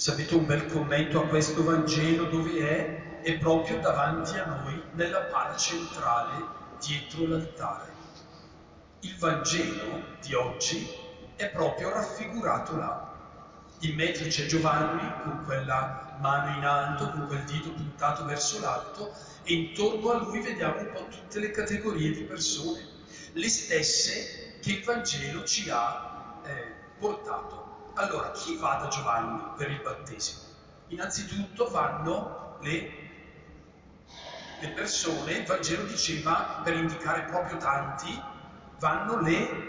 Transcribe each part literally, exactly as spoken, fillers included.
Sapete un bel commento a questo Vangelo dove è? È proprio davanti a noi, nella pala centrale, dietro l'altare. Il Vangelo di oggi è proprio raffigurato là. In mezzo c'è Giovanni con quella mano in alto, con quel dito puntato verso l'alto, e intorno a lui vediamo un po' tutte le categorie di persone, le stesse che il Vangelo ci ha eh, portato. Allora, chi va da Giovanni per il battesimo? Innanzitutto vanno le, le persone, il Vangelo diceva, per indicare proprio tanti, vanno le,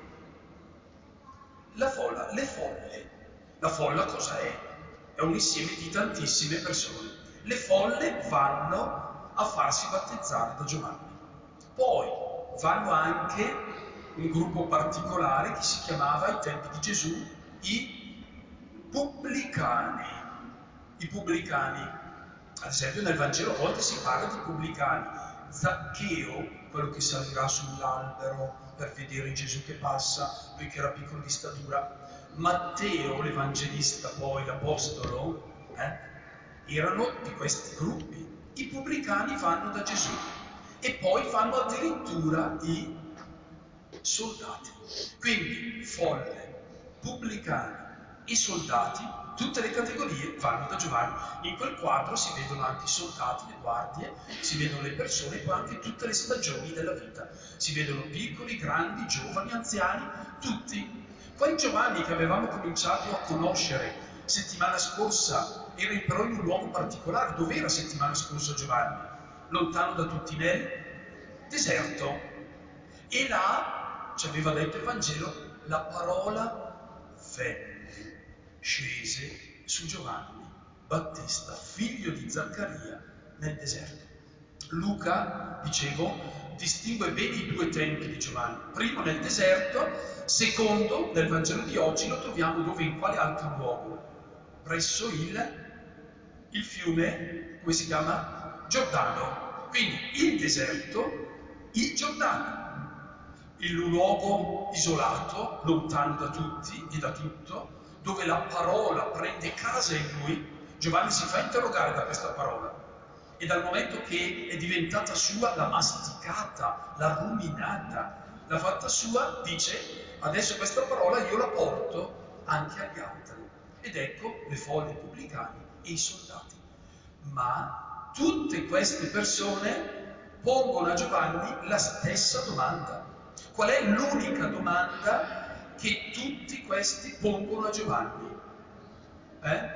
la folla, le folle. La folla cosa è? È un insieme di tantissime persone. Le folle vanno a farsi battezzare da Giovanni. Poi vanno anche un gruppo particolare che si chiamava ai tempi di Gesù i pubblicani. I pubblicani, ad esempio nel Vangelo a volte si parla di pubblicani. Zaccheo, quello che salirà sull'albero per vedere Gesù che passa, lui che era piccolo di statura. Matteo, l'evangelista, poi l'apostolo, eh, erano di questi gruppi. I pubblicani vanno da Gesù e poi vanno addirittura i soldati. Quindi folle, pubblicani e soldati, tutte le categorie vanno da Giovanni. In quel quadro si vedono anche i soldati, le guardie, si vedono le persone, poi anche tutte le stagioni della vita. Si vedono piccoli, grandi, giovani, anziani, tutti. Quel Giovanni che avevamo cominciato a conoscere settimana scorsa era però in un luogo particolare. Dove era settimana scorsa Giovanni? Lontano da tutti nel deserto. E là, ci aveva detto il Vangelo, la parola venne, scese su Giovanni Battista, figlio di Zaccaria, nel deserto. Luca, dicevo, distingue bene i due tempi di Giovanni. Primo nel deserto, secondo nel Vangelo di oggi lo troviamo dove, in quale altro luogo? Presso il, il fiume, come si chiama? Giordano. Quindi il deserto, il Giordano. Il luogo isolato, lontano da tutti e da tutto, dove la parola prende casa in lui. Giovanni si fa interrogare da questa parola e dal momento che è diventata sua l'ha masticata, l'ha ruminata, l'ha fatta sua, dice adesso questa parola io la porto anche agli altri. Ed ecco le folle pubblicani e i soldati. Ma tutte queste persone pongono a Giovanni la stessa domanda. Qual è l'unica domanda che tutti questi pongono a Giovanni? Eh?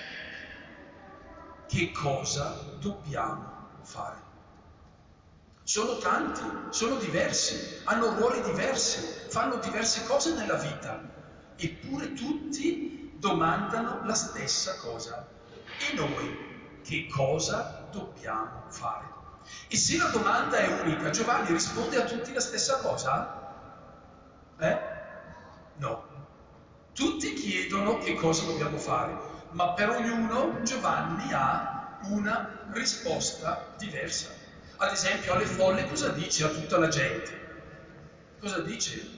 Che cosa dobbiamo fare? Sono tanti, sono diversi, hanno ruoli diversi, fanno diverse cose nella vita, eppure tutti domandano la stessa cosa. E noi che cosa dobbiamo fare? E se la domanda è unica, Giovanni risponde a tutti la stessa cosa? Eh? No. Tutti chiedono che cosa dobbiamo fare, ma per ognuno Giovanni ha una risposta diversa. Ad esempio, alle folle cosa dice a tutta la gente? Cosa dice?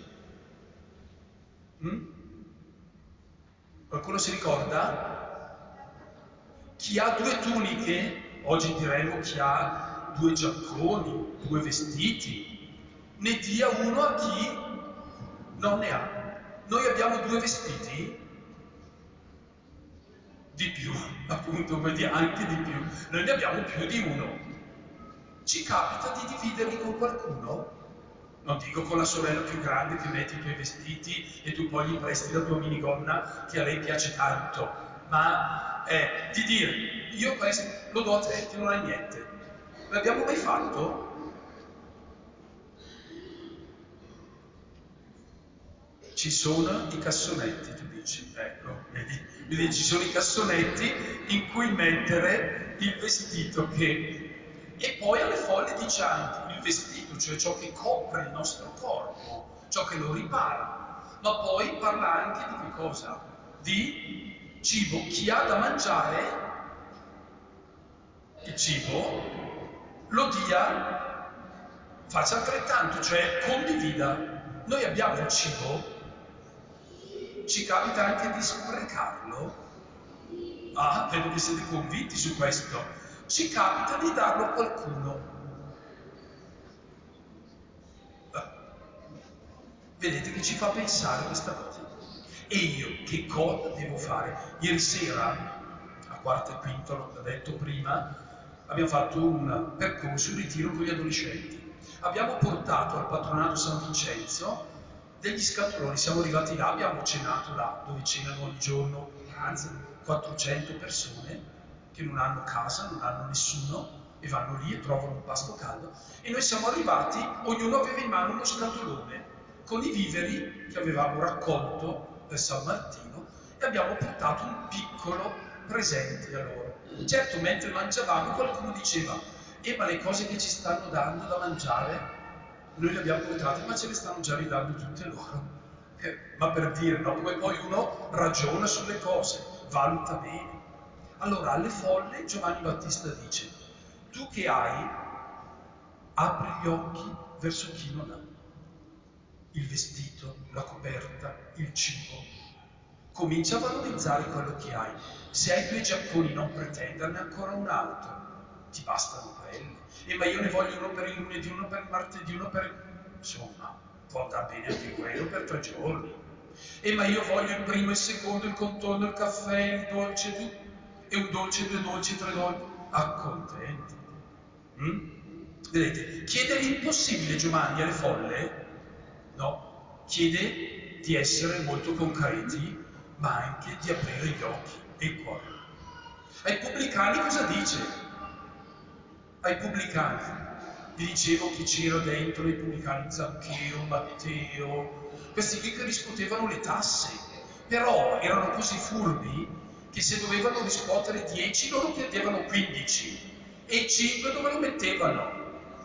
Mm? Qualcuno si ricorda? Chi ha due tuniche, oggi diremmo chi ha due giacconi, due vestiti, ne dia uno a chi non ne ha. Noi abbiamo due vestiti? Di più, appunto, vuol dire anche di più. Noi ne abbiamo più di uno. Ci capita di dividerli con qualcuno? Non dico con la sorella più grande che metti i tuoi vestiti e tu poi gli presti la tua minigonna che a lei piace tanto, ma eh, di dire, io questo lo do a te, tu non hai niente. L'abbiamo mai fatto? Ci sono i cassonetti, tu dici, ecco, vedi, vedi, ci sono i cassonetti in cui mettere il vestito che... E poi alle folle dice anche il vestito, cioè ciò che copre il nostro corpo, ciò che lo ripara. Ma poi parla anche di che cosa? Di cibo. Chi ha da mangiare il cibo lo dia, faccia altrettanto, cioè condivida. Noi abbiamo il cibo, ci capita anche di sprecarlo? Ah, vedo che siete convinti su questo. Ci capita di darlo a qualcuno. Eh, Vedete che ci fa pensare questa cosa. E io che cosa devo fare? Ieri sera, a quarto e quinto, l'ho detto prima, abbiamo fatto un percorso, un ritiro con gli adolescenti. Abbiamo portato al patronato San Vincenzo degli scatoloni, siamo arrivati là, abbiamo cenato là, dove cenano ogni giorno, anzi, quattrocento persone che non hanno casa, non hanno nessuno e vanno lì e trovano un pasto caldo. E noi siamo arrivati, ognuno aveva in mano uno scatolone con i viveri che avevamo raccolto per San Martino e abbiamo portato un piccolo presente a loro. Certo, mentre mangiavamo qualcuno diceva, eh ma le cose che ci stanno dando da mangiare, noi le abbiamo portate, ma ce le stanno già ridando tutte loro. Eh, ma per dire, no? Come poi uno ragiona sulle cose, valuta bene. Allora, alle folle Giovanni Battista dice, tu che hai, apri gli occhi verso chi non ha. Il vestito, la coperta, il cibo. Comincia a valorizzare quello che hai. Se hai due giacconi non pretenderne ancora un altro. Ti bastano quelli. E ma io ne voglio uno per il lunedì, uno per il martedì, uno per il... Insomma, può andare bene anche quello per tre giorni. E ma io voglio il primo, il secondo, il contorno, il caffè, il dolce, tu... e un dolce, due dolci, tre dolci. Accontenti. Mm? Vedete, chiede l'impossibile Giovanni alle folle? No, chiede di essere molto concreti, ma anche di aprire gli occhi e il cuore. Ai pubblicani cosa dice? Ai pubblicani. Vi dicevo che c'era dentro i pubblicani Zaccheo, Matteo, questi qui che riscuotevano le tasse, però erano così furbi che se dovevano riscuotere dieci loro chiedevano quindici e cinque dove lo mettevano?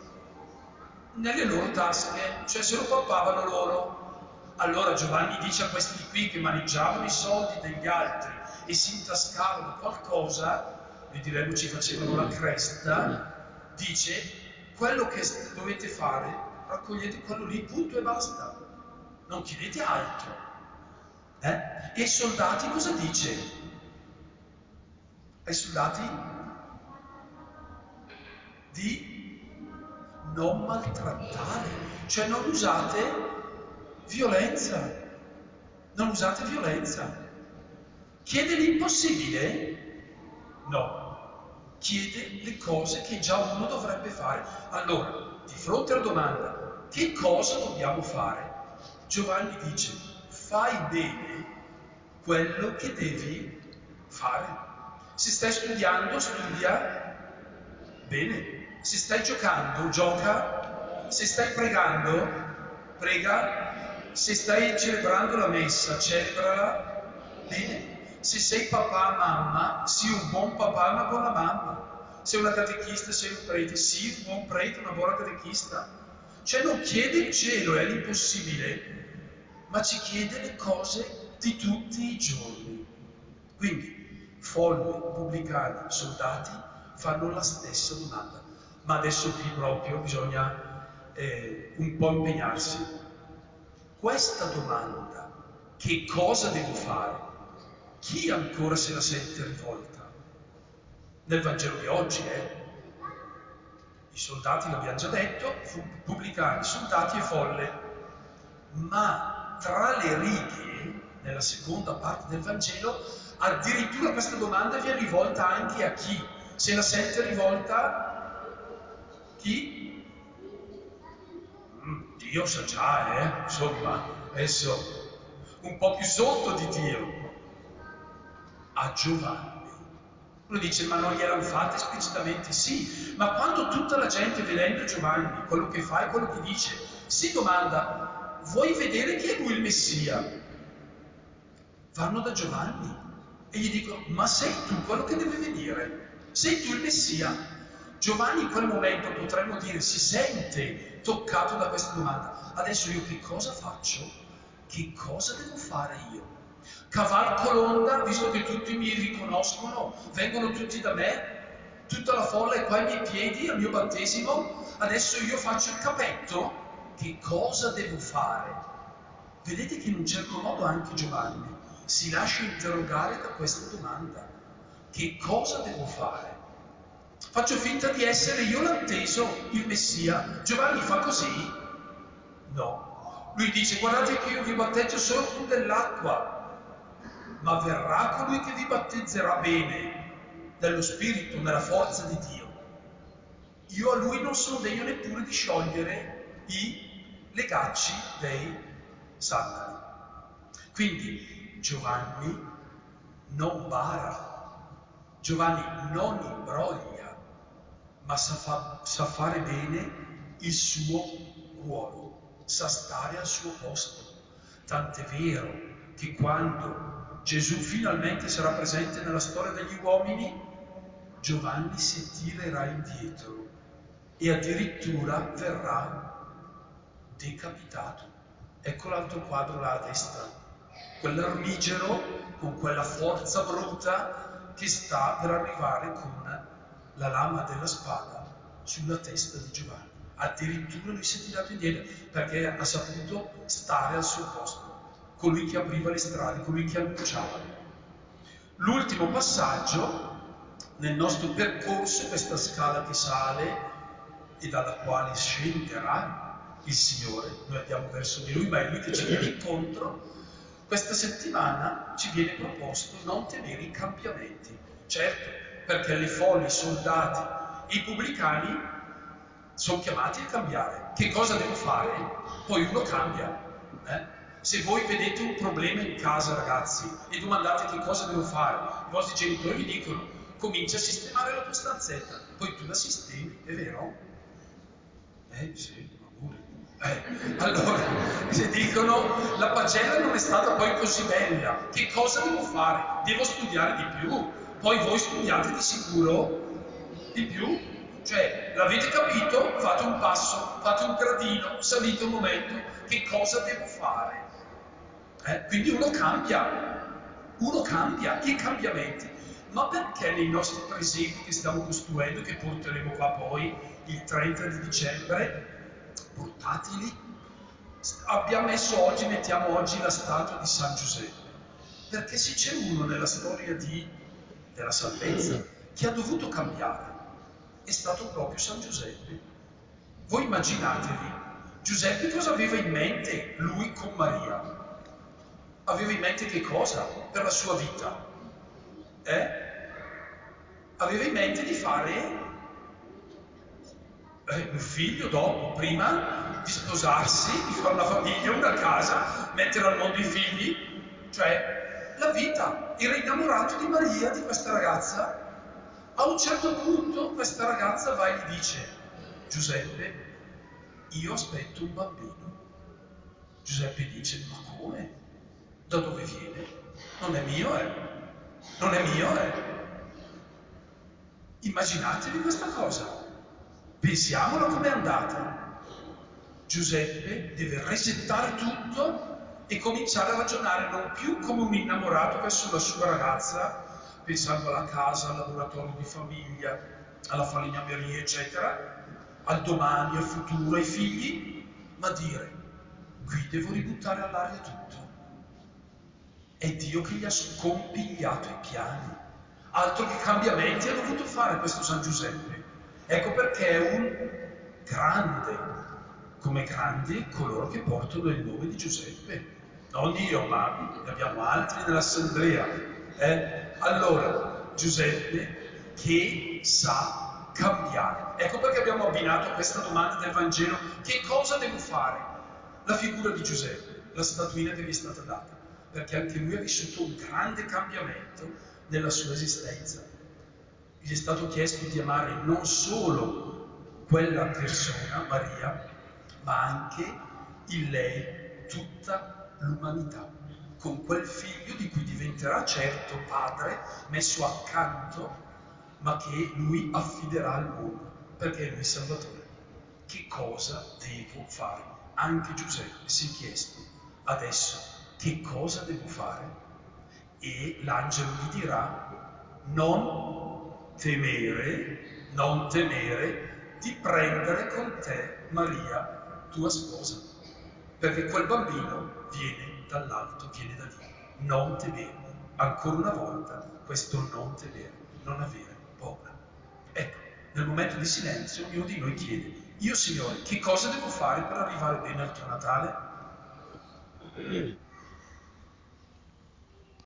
Nelle loro tasche, cioè se lo pappavano loro. Allora Giovanni dice a questi qui che maneggiavano i soldi degli altri e si intascavano qualcosa, noi diremmo ci facevano la cresta, dice quello che dovete fare, raccogliete quello lì, punto e basta. Non chiedete altro. Eh? E ai soldati cosa dice? Ai soldati di non maltrattare, cioè non usate violenza, non usate violenza. Chiede l'impossibile? No, chiede le cose che già uno dovrebbe fare. Allora, di fronte alla domanda che cosa dobbiamo fare, Giovanni dice fai bene quello che devi fare. Se stai studiando, studia bene. Se stai giocando, gioca. Se stai pregando, prega. Se stai celebrando la messa, celebrala bene. Se sei papà, mamma, sii un buon papà, una buona mamma. Sei una catechista, sei un prete, sii un buon prete, una buona catechista. Cioè non chiede il cielo, è l'impossibile, ma ci chiede le cose di tutti i giorni. Quindi, folle, pubblicani, soldati fanno la stessa domanda. Ma adesso qui proprio bisogna eh, un po' impegnarsi. Questa domanda, che cosa devo fare? Chi ancora se la sente rivolta? Nel Vangelo di oggi, eh? I soldati, l'abbiamo già detto, pubblicani, soldati e folle. Ma tra le righe, nella seconda parte del Vangelo, addirittura questa domanda viene rivolta anche a chi? Se la sente rivolta? Chi? Mm, Dio sa già, eh? Insomma, adesso un po' più sotto di Dio. A Giovanni. Uno dice, ma non gliel'hanno fatta esplicitamente? Sì, ma quando tutta la gente vedendo Giovanni, quello che fa e quello che dice, si domanda, vuoi vedere chi è lui il Messia? Vanno da Giovanni e gli dicono, ma sei tu quello che deve venire? Sei tu il Messia? Giovanni in quel momento, potremmo dire, si sente toccato da questa domanda. Adesso io che cosa faccio? Che cosa devo fare io? Cavalco l'onda, visto che tutti mi riconoscono, vengono tutti da me, tutta la folla è qua ai miei piedi, al mio battesimo, adesso io faccio il capetto? Che cosa devo fare? Vedete che in un certo modo anche Giovanni si lascia interrogare da questa domanda. Che cosa devo fare? Faccio finta di essere io l'atteso, il Messia. Giovanni fa così? No. Lui dice, guardate che io vi batteggio solo con dell'acqua, ma verrà colui che vi battezzerà bene, nello Spirito, nella forza di Dio. Io a lui non sono degno neppure di sciogliere i legacci dei sandali. Quindi Giovanni non bara, Giovanni non imbroglia, ma sa, fa, sa fare bene il suo ruolo, sa stare al suo posto. Tant'è vero che quando Gesù finalmente sarà presente nella storia degli uomini, Giovanni si tirerà indietro e addirittura verrà decapitato. Ecco l'altro quadro là a destra, quell'armigero con quella forza bruta che sta per arrivare con la lama della spada sulla testa di Giovanni. Addirittura lui si è tirato indietro perché ha saputo stare al suo posto, colui che apriva le strade, colui che annunciava. L'ultimo passaggio nel nostro percorso, questa scala che sale e dalla quale scenderà il Signore, noi andiamo verso di Lui, ma è Lui che ci viene incontro. Questa settimana ci viene proposto non temere i cambiamenti. Certo, perché le folle, i soldati, i pubblicani sono chiamati a cambiare. Che cosa devo fare? Poi uno cambia. Eh? Se voi vedete un problema in casa, ragazzi, e domandate che cosa devo fare, i vostri genitori vi dicono comincia a sistemare la tua stanzetta, poi tu la sistemi, è vero? Eh sì, ma pure. Eh, allora, se dicono la pagella non è stata poi così bella, che cosa devo fare? Devo studiare di più. Poi voi studiate di sicuro di più. Cioè, l'avete capito? Fate un passo, fate un gradino, salite un momento. Che cosa devo fare? Eh? Quindi uno cambia, uno cambia, i cambiamenti. Ma perché nei nostri presepi che stiamo costruendo, che porteremo qua poi il trenta di dicembre, portatili, abbiamo messo oggi, mettiamo oggi la statua di San Giuseppe? Perché se c'è uno nella storia di, della salvezza che ha dovuto cambiare, è stato proprio San Giuseppe. Voi immaginatevi, Giuseppe cosa aveva in mente lui con Maria? Aveva in mente che cosa per la sua vita? Eh? Aveva in mente di fare eh, un figlio dopo, prima di sposarsi, di fare una famiglia, una casa, mettere al mondo i figli, cioè la vita. Era innamorato di Maria, di questa ragazza. A un certo punto questa ragazza va e gli dice: Giuseppe, io aspetto un bambino. Giuseppe dice: ma come? Da dove viene? Non è mio, eh? Non è mio, eh? Immaginatevi questa cosa. Pensiamola com'è andata. Giuseppe deve resettare tutto e cominciare a ragionare non più come un innamorato verso la sua ragazza, pensando alla casa, al laboratorio di famiglia, alla falegnameria, eccetera, al domani, al futuro, ai figli, ma dire: qui devo ributtare all'aria tutto. È Dio che gli ha scompigliato i piani. Altro che cambiamenti ha dovuto fare questo San Giuseppe. Ecco perché è un grande, come grandi coloro che portano il nome di Giuseppe. Non io, ma ne abbiamo altri nell'assemblea. Eh? Allora, Giuseppe che sa cambiare. Ecco perché abbiamo abbinato a questa domanda del Vangelo: che cosa devo fare? La figura di Giuseppe, la statuina che gli è stata data, perché anche lui ha vissuto un grande cambiamento nella sua esistenza. Gli è stato chiesto di amare non solo quella persona, Maria, ma anche in lei tutta l'umanità, con quel figlio di cui diventerà certo padre, messo accanto, ma che lui affiderà al mondo, perché è lui Salvatore. Che cosa devo fare? Anche Giuseppe si è chiesto: adesso che cosa devo fare? E l'angelo gli dirà: non temere, non temere di prendere con te Maria, tua sposa, perché quel bambino viene dall'alto, viene da Dio. non temere. Ancora una volta, questo non temere, non avere paura. Ecco, nel momento di silenzio ognuno di noi chiede, io Signore, che cosa devo fare per arrivare bene al tuo Natale?